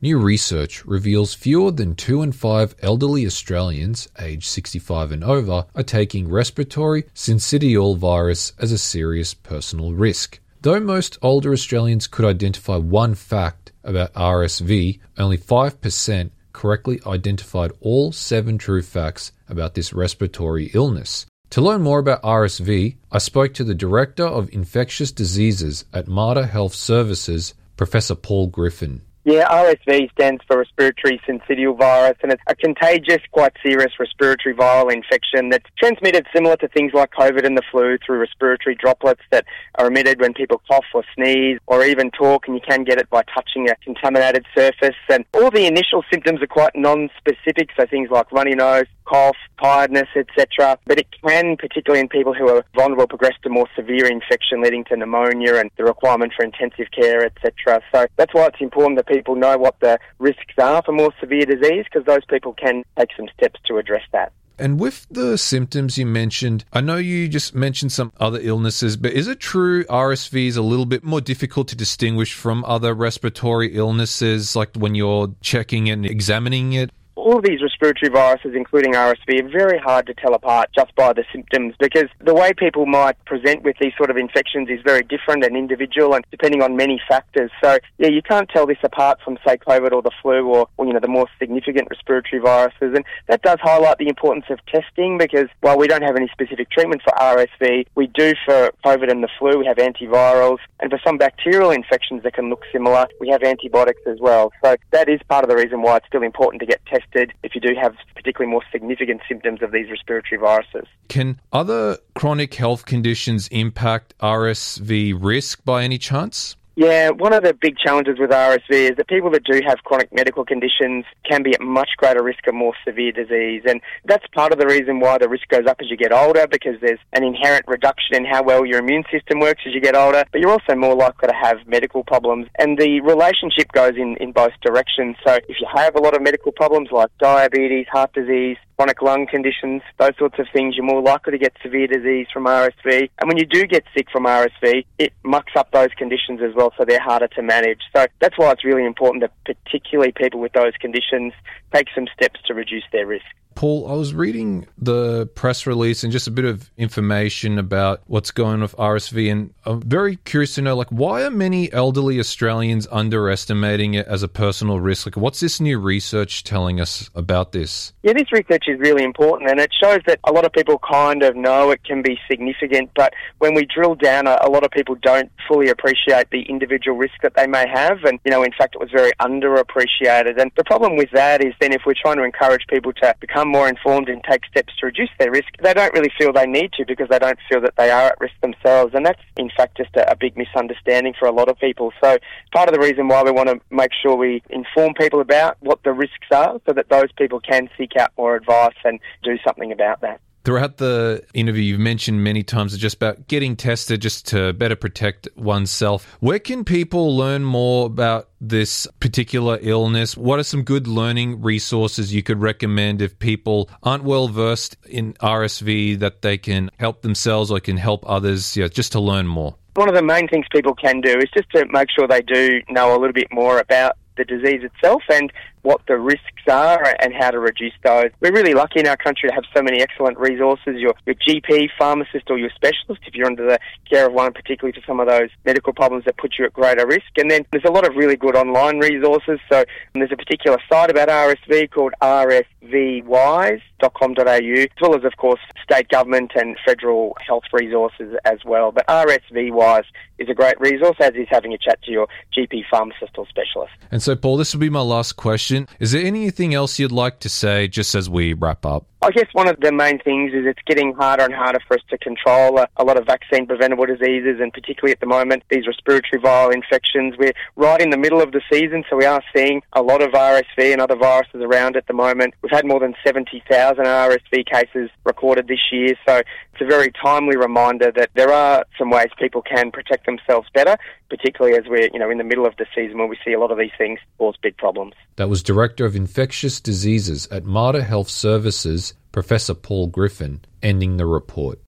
New research reveals fewer than 2 in 5 elderly Australians aged 65 and over are taking respiratory syncytial virus as a serious personal risk. Though most older Australians could identify one fact about RSV, only 5% correctly identified all 7 true facts about this respiratory illness. To learn more about RSV, I spoke to the Director of Infectious Diseases at Mater Health Services, Professor Paul Griffin. Yeah, RSV stands for respiratory syncytial virus, and it's a contagious, quite serious respiratory viral infection that's transmitted similar to things like COVID and the flu through respiratory droplets that are emitted when people cough or sneeze or even talk, and you can get it by touching a contaminated surface. And all the initial symptoms are quite non-specific, so things like runny nose, cough, tiredness, etc. But it can, particularly in people who are vulnerable, progress to more severe infection leading to pneumonia and the requirement for intensive care, etc. So that's why it's important that people know what the risks are for more severe disease, because those people can take some steps to address that. And with the symptoms you mentioned, I know you just mentioned some other illnesses, but is it true RSV is a little bit more difficult to distinguish from other respiratory illnesses, like when you're checking and examining it? All of these respiratory viruses, including RSV, are very hard to tell apart just by the symptoms, because the way people might present with these sort of infections is very different and individual and depending on many factors. So, yeah, you can't tell this apart from, say, COVID or the flu or the more significant respiratory viruses. And that does highlight the importance of testing, because while we don't have any specific treatment for RSV, we do for COVID and the flu. We have antivirals. And for some bacterial infections that can look similar, we have antibiotics as well. So that is part of the reason why it's still important to get tested if you do have particularly more significant symptoms of these respiratory viruses. Can other chronic health conditions impact RSV risk by any chance? Yeah, one of the big challenges with RSV is that people that do have chronic medical conditions can be at much greater risk of more severe disease. And that's part of the reason why the risk goes up as you get older, because there's an inherent reduction in how well your immune system works as you get older, but you're also more likely to have medical problems. And the relationship goes in both directions. So if you have a lot of medical problems like diabetes, heart disease, chronic lung conditions, those sorts of things, you're more likely to get severe disease from RSV. And when you do get sick from RSV, it mucks up those conditions as well, so they're harder to manage. So that's why it's really important that particularly people with those conditions take some steps to reduce their risk. Paul, I was reading the press release and just a bit of information about what's going on with RSV, and I'm very curious to know, why are many elderly Australians underestimating it as a personal risk? What's this new research telling us about this? Yeah, this research is really important, and it shows that a lot of people kind of know it can be significant, but when we drill down, a lot of people don't fully appreciate the individual risk that they may have, and, in fact, it was very underappreciated. And the problem with that is then if we're trying to encourage people to become more informed and take steps to reduce their risk, they don't really feel they need to, because they don't feel that they are at risk themselves. And that's, in fact, just a big misunderstanding for a lot of people. So part of the reason why we want to make sure we inform people about what the risks are, so that those people can seek out more advice and do something about that. Throughout the interview, you've mentioned many times just about getting tested just to better protect oneself. Where can people learn more about this particular illness? What are some good learning resources you could recommend if people aren't well versed in RSV, that they can help themselves or can help others, just to learn more? One of the main things people can do is just to make sure they do know a little bit more about the disease itself and what the risks are and how to reduce those. We're really lucky in our country to have so many excellent resources. Your GP, pharmacist or your specialist, if you're under the care of one, particularly for some of those medical problems that put you at greater risk. And then there's a lot of really good online resources. So there's a particular site about RSV called rsvwise.com.au, as well as, of course, state government and federal health resources as well. But RSVwise is a great resource, as is having a chat to your GP, pharmacist or specialist. And so, Paul, this will be my last question. Is there anything else you'd like to say just as we wrap up? I guess one of the main things is it's getting harder and harder for us to control a lot of vaccine-preventable diseases, and particularly at the moment, these respiratory viral infections. We're right in the middle of the season, so we are seeing a lot of RSV and other viruses around at the moment. We've had more than 70,000 RSV cases recorded this year, so it's a very timely reminder that there are some ways people can protect themselves better, particularly as we're in the middle of the season when we see a lot of these things cause big problems. That was Director of Infectious Diseases at Mater Health Services, Professor Paul Griffin, ending the report.